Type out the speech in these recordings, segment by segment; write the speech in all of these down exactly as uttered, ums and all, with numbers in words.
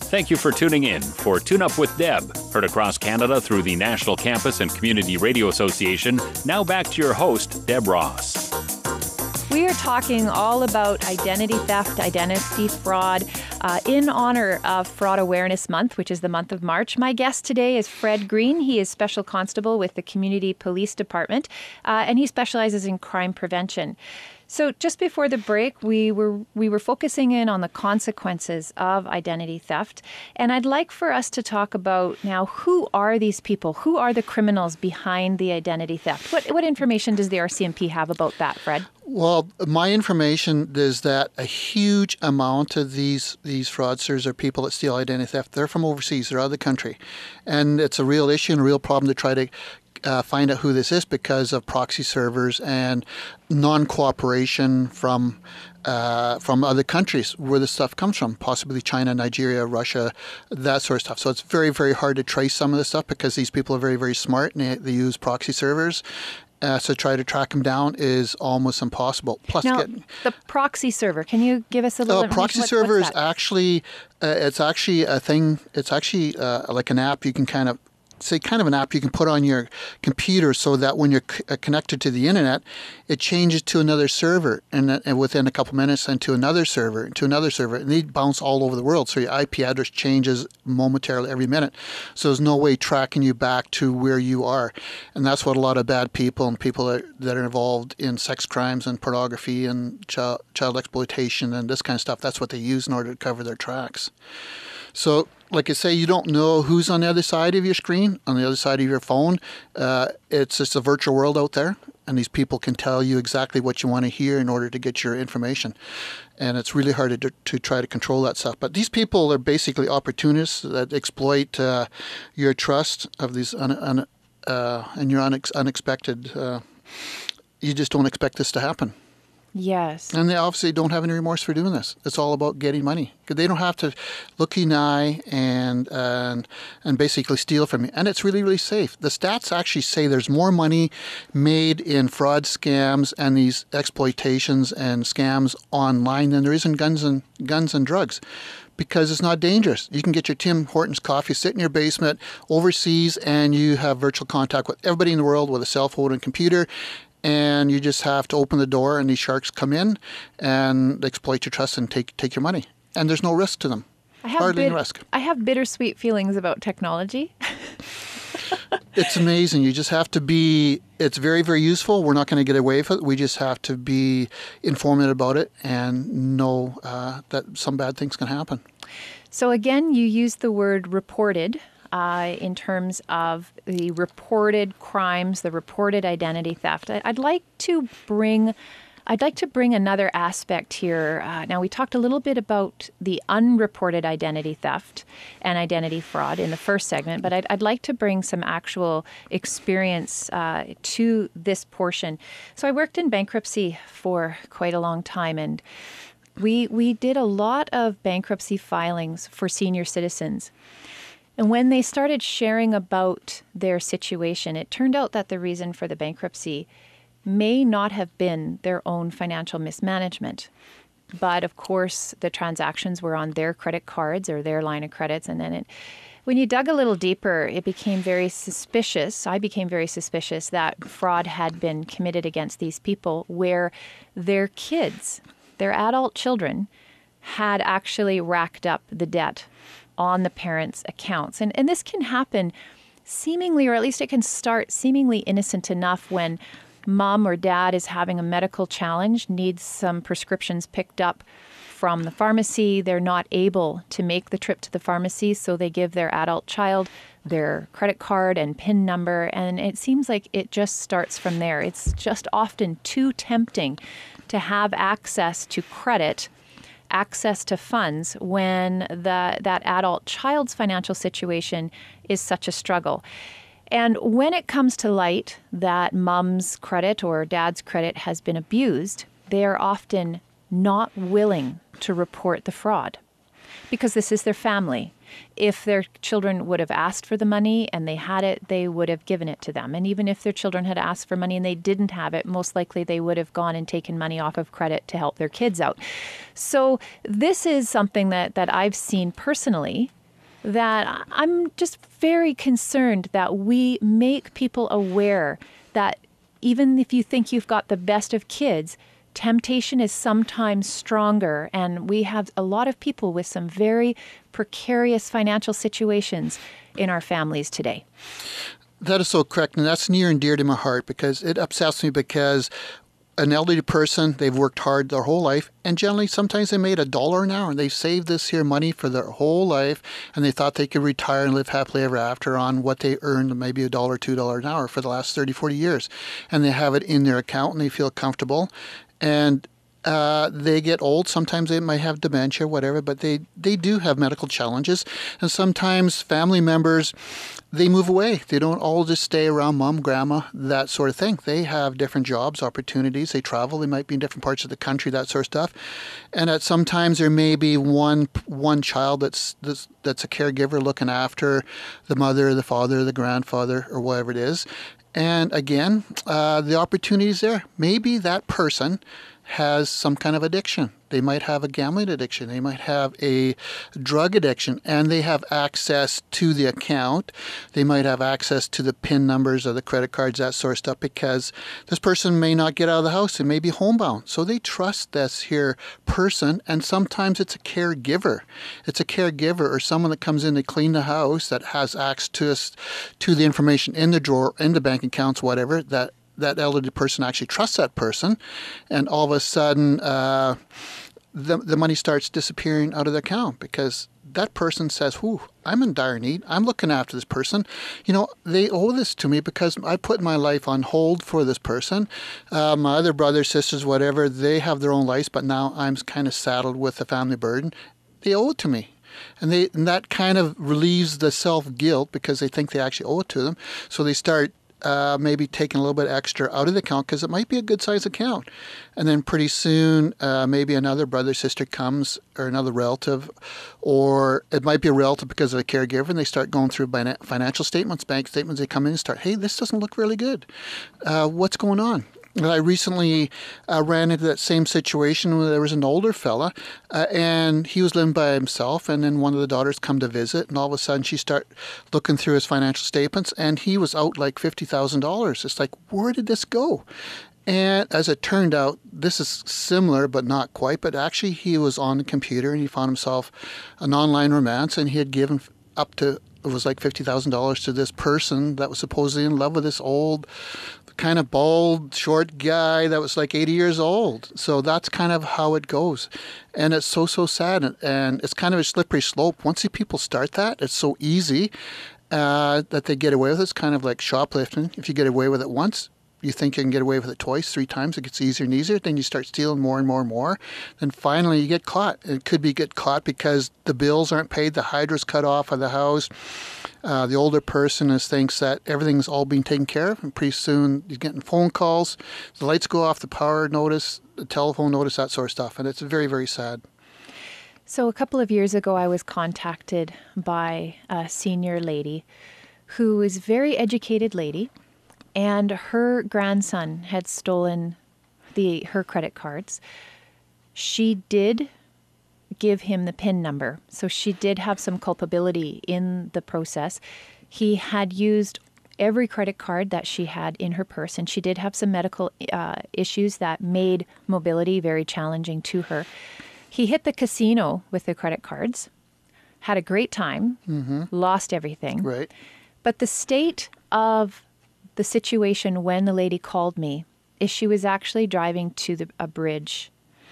Thank you for tuning in for Tune Up with Deb, heard across Canada through the National Campus and Community Radio Association. Now back to your host, Deb Ross. We are talking all about identity theft, identity fraud, uh, in honor of Fraud Awareness Month, which is the month of March. My guest today is Fred Green. He is Special Constable with the Community Police Department, uh, and he specializes in crime prevention. So just before the break, we were we were focusing in on the consequences of identity theft. And I'd like for us to talk about now, who are these people? Who are the criminals behind the identity theft? What what information does the R C M P have about that, Fred? Well, my information is that a huge amount of these these fraudsters are people that steal identity theft. They're from overseas. They're out of the country. And it's a real issue and a real problem to try to Uh, find out who this is because of proxy servers and non-cooperation from uh, from other countries where this stuff comes from, possibly China, Nigeria, Russia, that sort of stuff. So it's very, very hard to trace some of this stuff because these people are very, very smart and they, they use proxy servers. Uh, so try to track them down is almost impossible. Plus, now, get, the proxy server. Can you give us a little? Uh, proxy what, server is that? actually uh, it's actually a thing. It's actually uh, like an app you can kind of. Say kind of an app you can put on your computer so that when you're c- connected to the internet, it changes to another server and, uh, and within a couple minutes and to another server, to another server, and they bounce all over the world. So your I P address changes momentarily every minute. So there's no way tracking you back to where you are. And that's what a lot of bad people and people that, that are involved in sex crimes and pornography and child, child exploitation and this kind of stuff, that's what they use in order to cover their tracks. So like I say, you don't know who's on the other side of your screen, on the other side of your phone. Uh, it's just a virtual world out there, and these people can tell you exactly what you want to hear in order to get your information. And it's really hard to, to try to control that stuff. But these people are basically opportunists that exploit uh, your trust of these un, un, uh, and your unex, unexpected. Uh, you just don't expect this to happen. Yes. And they obviously don't have any remorse for doing this. It's all about getting money. Because they don't have to look you in the eye and, and, and basically steal from you. And it's really, really safe. The stats actually say there's more money made in fraud scams and these exploitations and scams online than there is in guns and guns and drugs. Because it's not dangerous. You can get your Tim Hortons coffee, sit in your basement overseas, and you have virtual contact with everybody in the world with a cell phone and computer. And you just have to open the door and these sharks come in and exploit your trust and take take your money. And there's no risk to them. I have Hardly bit- any risk. I have bittersweet feelings about technology. It's amazing. You just have to be, it's very, very useful. We're not going to get away with it. We just have to be informative about it and know uh, that some bad things can happen. So again, you used the word reported. Uh, in terms of the reported crimes, the reported identity theft. I'd like to bring, I'd like to bring another aspect here. Uh, now, we talked a little bit about the unreported identity theft and identity fraud in the first segment, but I'd, I'd like to bring some actual experience uh, to this portion. So I worked in bankruptcy for quite a long time, and we we did a lot of bankruptcy filings for senior citizens. And when they started sharing about their situation, it turned out that the reason for the bankruptcy may not have been their own financial mismanagement. But of course, the transactions were on their credit cards or their line of credits. And then it, when you dug a little deeper, it became very suspicious. I became very suspicious that fraud had been committed against these people where their kids, their adult children, had actually racked up the debt on the parents' accounts. And and this can happen seemingly, or at least it can start seemingly innocent enough when mom or dad is having a medical challenge, needs some prescriptions picked up from the pharmacy. They're not able to make the trip to the pharmacy, so they give their adult child their credit card and PIN number, and it seems like it just starts from there. It's just often too tempting to have access to credit, access to funds when the that adult child's financial situation is such a struggle. And when it comes to light that mom's credit or dad's credit has been abused, they are often not willing to report the fraud because this is their family. If their children would have asked for the money and they had it, they would have given it to them. And even if their children had asked for money and they didn't have it, most likely they would have gone and taken money off of credit to help their kids out. So this is something that, that I've seen personally that I'm just very concerned that we make people aware that even if you think you've got the best of kids, temptation is sometimes stronger. And we have a lot of people with some very precarious financial situations in our families today. That is so correct. And that's near and dear to my heart because it upsets me because an elderly person, they've worked hard their whole life, and generally sometimes they made a dollar an hour and they've saved this here money for their whole life, and they thought they could retire and live happily ever after on what they earned, maybe a dollar, two dollars an hour for the last thirty, forty years. And they have it in their account and they feel comfortable. And Uh, they get old. Sometimes they might have dementia, whatever, but they, they do have medical challenges. And sometimes family members, they move away. They don't all just stay around mom, grandma, that sort of thing. They have different jobs, opportunities. They travel. They might be in different parts of the country, that sort of stuff. And at sometimes there may be one one child that's, that's, that's a caregiver looking after the mother, the father, the grandfather, or whatever it is. And again, uh, the opportunity is there. Maybe that person has some kind of addiction. They might have a gambling addiction. They might have a drug addiction, and they have access to the account. They might have access to the PIN numbers of the credit cards, that sort of stuff, because this person may not get out of the house. They may be homebound. So they trust this here person, and sometimes it's a caregiver. It's a caregiver or someone that comes in to clean the house that has access to, us, to the information in the drawer, in the bank accounts, whatever, that that elderly person actually trusts that person, and all of a sudden uh, the, the money starts disappearing out of the account because that person says, whew, I'm in dire need. I'm looking after this person. You know, they owe this to me because I put my life on hold for this person. Uh, my other brothers, sisters, whatever, they have their own lives, but now I'm kind of saddled with the family burden. They owe it to me. And, they, and that kind of relieves the self-guilt because they think they actually owe it to them. So they start Uh, maybe taking a little bit extra out of the account because it might be a good size account. And then pretty soon, uh, maybe another brother, sister comes, or another relative, or it might be a relative because of a caregiver, and they start going through financial statements, bank statements. They come in and start, hey, this doesn't look really good. Uh, what's going on? I recently uh, ran into that same situation where there was an older fella, uh, and he was living by himself, and then one of the daughters come to visit, and all of a sudden she start looking through his financial statements, and he was out like fifty thousand dollars. It's like, where did this go? And as it turned out, this is similar, but not quite, but actually he was on the computer, and he found himself an online romance, and he had given up to, it was like fifty thousand dollars to this person that was supposedly in love with this old kind of bald, short guy that was like eighty years old. So that's kind of how it goes. And it's so, so sad. And, and it's kind of a slippery slope. Once the people start that, it's so easy uh, that they get away with it. It's kind of like shoplifting. If you get away with it once, you think you can get away with it twice, three times, it gets easier and easier. Then you start stealing more and more and more. Then finally you get caught. It could be get caught because the bills aren't paid, the hydro's cut off of the house. Uh, the older person is, thinks that everything's all being taken care of, and pretty soon you're getting phone calls, the lights go off, the power notice, the telephone notice, that sort of stuff. And it's very, very sad. So a couple of years ago, I was contacted by a senior lady who is a very educated lady, and her grandson had stolen the her credit cards. She did give him the PIN number, so she did have some culpability in the process. He had used every credit card that she had in her purse, and she did have some medical uh, issues that made mobility very challenging to her. He hit the casino with the credit cards, had a great time, mm-hmm. lost everything. Right. But the state of the situation when the lady called me is she was actually driving to the, a bridge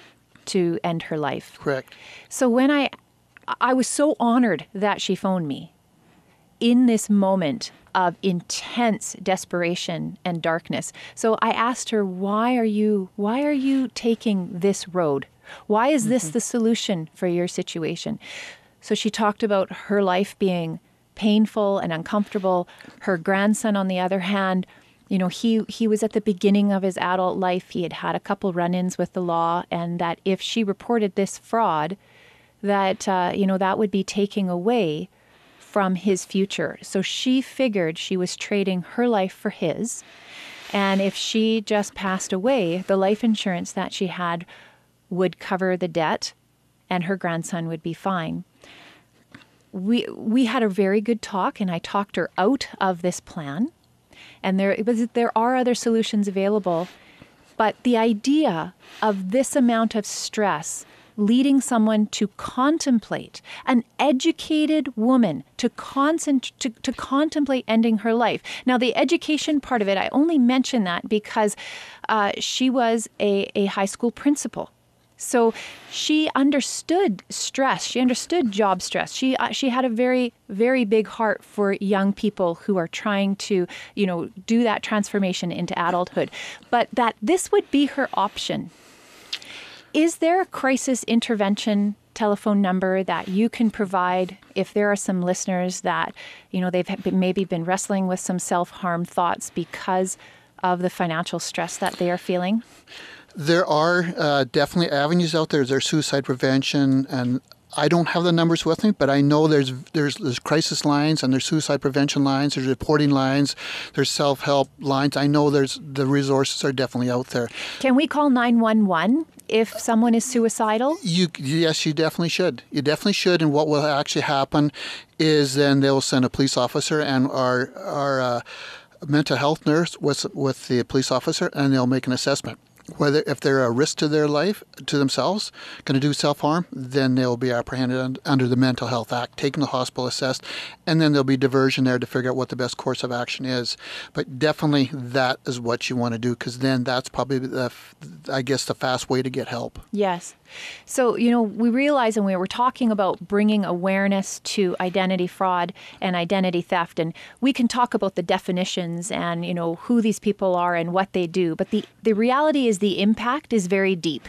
to end her life. Correct. So when I, I was so honored that she phoned me in this moment of intense desperation and darkness. So I asked her, why are you, why are you taking this road? Why is this mm-hmm. the solution for your situation? So she talked about her life being painful and uncomfortable. Her grandson, on the other hand, you know, he he was at the beginning of his adult life. He had had a couple run-ins with the law, and that if she reported this fraud, that, uh, you know, that would be taking away from his future. So she figured she was trading her life for his. And if she just passed away, the life insurance that she had would cover the debt and her grandson would be fine. we we had a very good talk, and I talked her out of this plan. And there, but there are other solutions available. But the idea of this amount of stress leading someone to contemplate, an educated woman to, concent- to, to contemplate ending her life. Now, the education part of it, I only mention that because uh, she was a, a high school principal. So she understood stress. She understood job stress. She uh, she had a very, very big heart for young people who are trying to, you know, do that transformation into adulthood. But that this would be her option. Is there a crisis intervention telephone number that you can provide if there are some listeners that, you know, they've been, maybe been wrestling with some self-harm thoughts because of the financial stress that they are feeling? There are uh, definitely avenues out there. There's suicide prevention, and I don't have the numbers with me, but I know there's there's there's crisis lines and there's suicide prevention lines, there's reporting lines, there's self-help lines. I know there's the resources are definitely out there. Can we call nine one one if someone is suicidal? You yes, you definitely should. You definitely should. And what will actually happen is then they'll send a police officer and our our uh, mental health nurse with with the police officer, and they'll make an assessment. Whether if they're a risk to their life, to themselves, going to do self-harm, then they'll be apprehended under the Mental Health Act, taken to the hospital, assessed, and then there'll be diversion there to figure out what the best course of action is. But definitely that is what you want to do, because then that's probably, the, I guess, the fast way to get help. Yes. So, you know, we realize, and we were talking about bringing awareness to identity fraud and identity theft, and we can talk about the definitions and, you know, who these people are and what they do. But the, the reality is the impact is very deep.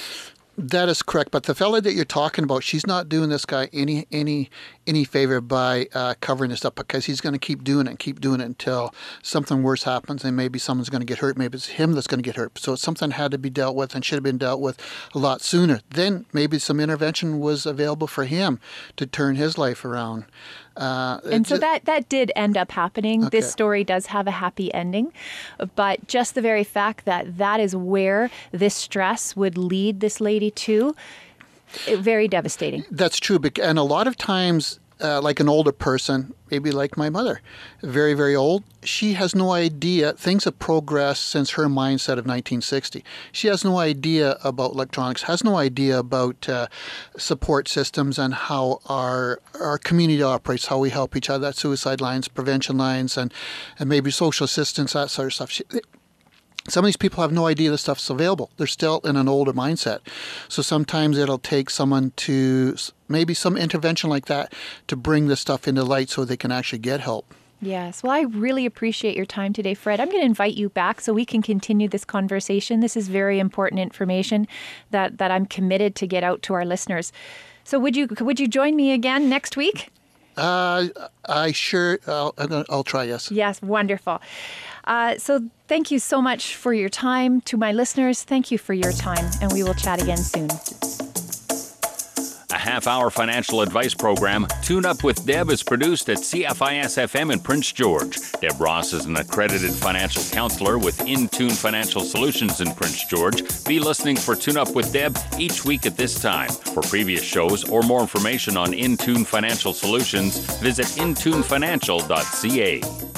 That is correct. But the fella that you're talking about, she's not doing this guy any any any favor by uh, covering this up, because he's going to keep doing it and keep doing it until something worse happens, and maybe someone's going to get hurt. Maybe it's him that's going to get hurt. So it's something had to be dealt with and should have been dealt with a lot sooner. Then maybe some intervention was available for him to turn his life around. Uh, and so that, that did end up happening. Okay. This story does have a happy ending. But just the very fact that that is where this stress would lead this lady to, it, very devastating. That's true. And a lot of times, uh, like an older person, maybe like my mother, very, very old, she has no idea. Things have progressed since her mindset of nineteen sixty. She has no idea about electronics, has no idea about uh, support systems and how our our community operates, how we help each other, that suicide lines, prevention lines, and, and maybe social assistance, that sort of stuff. She, Some of these people have no idea this stuff's available. They're still in an older mindset. So sometimes it'll take someone to, maybe some intervention like that, to bring this stuff into light so they can actually get help. Yes. Well, I really appreciate your time today, Fred. I'm going to invite you back so we can continue this conversation. This is very important information that, that I'm committed to get out to our listeners. So would you would you join me again next week? Uh, I sure, I'll, I'll try, yes. Yes, wonderful. Uh, so thank you so much for your time. To my listeners, thank you for your time, and we will chat again soon. A half-hour financial advice program, Tune Up with Deb, is produced at C F I S F M in Prince George. Deb Ross is an accredited financial counselor with Intune Financial Solutions in Prince George. Be listening for Tune Up with Deb each week at this time. For previous shows or more information on Intune Financial Solutions, visit intune financial dot c a.